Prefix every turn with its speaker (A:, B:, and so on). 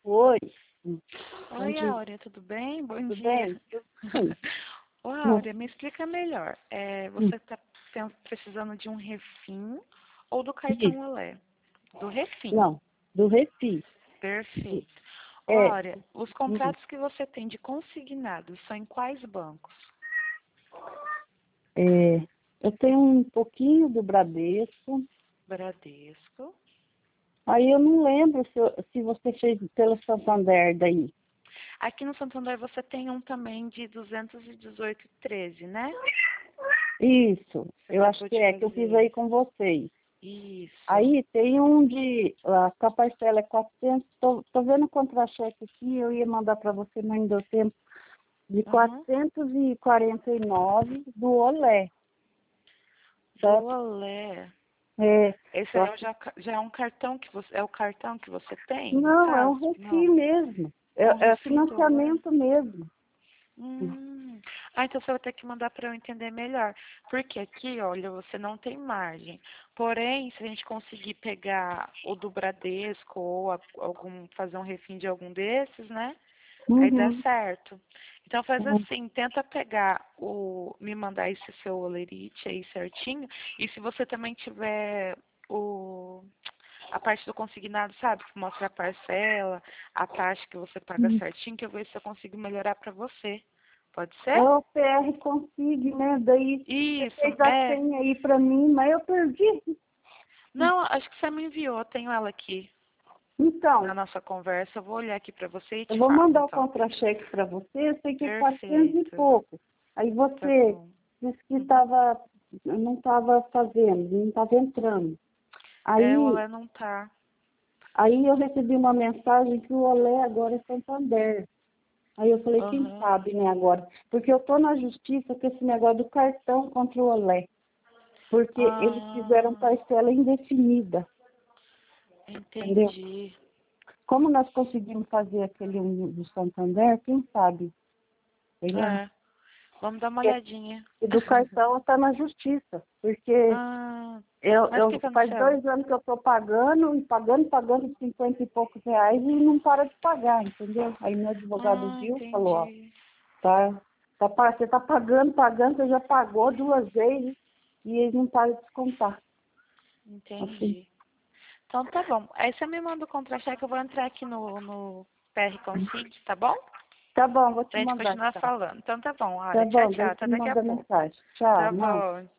A: Oi. Bom
B: Oi,
A: dia.
B: Áurea, tudo bem? Bom
A: Tudo
B: dia.
A: bem? Sim.
B: Ô, Áurea, me explica melhor.
A: Hum,
B: Você está precisando de um refim ou do cartão
A: Isso.
B: Olé? Do refim.
A: Não, do Recife.
B: Perfeito. Ô,
A: É,
B: Áurea, os
A: hum,
B: contratos que você tem de consignado são em quais bancos?
A: é, eu tenho um pouquinho do Bradesco.
B: Bradesco.
A: Aí eu não lembro se você fez pelo Santander daí.
B: Aqui no Santander você tem um também de 218,13, né?
A: Isso,
B: Você
A: eu acho
B: acabou
A: que
B: de
A: é, que eu fiz
B: fazer.
A: aí com vocês.
B: Isso.
A: Aí tem um a parcela é 400, tô vendo o contra-cheque aqui, eu ia mandar para você, mas não deu tempo, de
B: Uhum.
A: 449 do Olé,
B: Do
A: certo?
B: Olé.
A: É,
B: Esse
A: eu
B: aí
A: acho,
B: já é um cartão que você, é o cartão que você tem, no
A: não, é um
B: caso?
A: refis
B: Não.
A: mesmo,
B: É um
A: é
B: refim do Olé?
A: financiamento mesmo.
B: Então você vai ter que mandar para eu entender melhor. Porque aqui, olha, você não tem margem. Porém, se a gente conseguir pegar o do Bradesco ou fazer um refim de algum desses, né? Aí dá
A: Uhum,
B: certo. Então faz
A: uhum.
B: assim, tenta pegar me mandar esse seu olerite aí certinho. E se você também tiver a parte do consignado, sabe? Que mostra a parcela, a taxa que você paga certinho, que eu vejo se eu consigo melhorar pra você. Pode
A: É
B: ser?
A: o PR Consigne, né? Daí você
B: Isso,
A: fez a senha aí para mim, mas eu perdi.
B: Não, acho que você me enviou, eu tenho ela aqui na
A: Então,
B: nossa conversa. Eu vou olhar aqui pra você e
A: eu
B: te
A: vou
B: falo,
A: mandar o
B: então.
A: contra-cheque para você, eu sei que é 400 e
B: Perfeito.
A: pouco. Aí
B: Tá
A: você
B: bom.
A: disse que
B: Uhum.
A: não estava fazendo, não estava entrando.
B: O
A: Aí,
B: Olé não tá.
A: aí eu recebi uma mensagem que o Olé agora é Santander. Aí eu falei, quem
B: Aham.
A: sabe, né, agora? Porque eu estou na justiça com esse negócio do cartão contra o Olé. Porque eles fizeram
B: Ah,
A: parcela indefinida, entendeu?
B: entendi.
A: Como nós conseguimos fazer aquele do Santander, quem sabe? Sei lá.
B: É, vamos dar uma
A: E
B: olhadinha.
A: e do cartão está na justiça, porque
B: Ah, mas o que
A: faz
B: aconteceu?
A: 2 anos que eu estou pagando, e pagando 50 e poucos reais e não para de pagar, entendeu? Aí meu advogado
B: Ah,
A: viu, falou, ó,
B: entendi.
A: você está pagando, você já pagou 2 vezes e eles não param de descontar. Assim,
B: Entendi. Então tá bom. Aí você me manda o contra-cheque, eu vou entrar aqui no PR Consig, tá bom?
A: tá bom, vou te
B: Pra gente
A: mandar,
B: continuar
A: tá?
B: falando. Então tá bom,
A: Tá
B: olha, tchau,
A: bom,
B: tchau.
A: daí
B: Até
A: você me
B: daqui a
A: manda
B: pouco.
A: mensagem. Tchau,
B: Tá
A: não.
B: bom.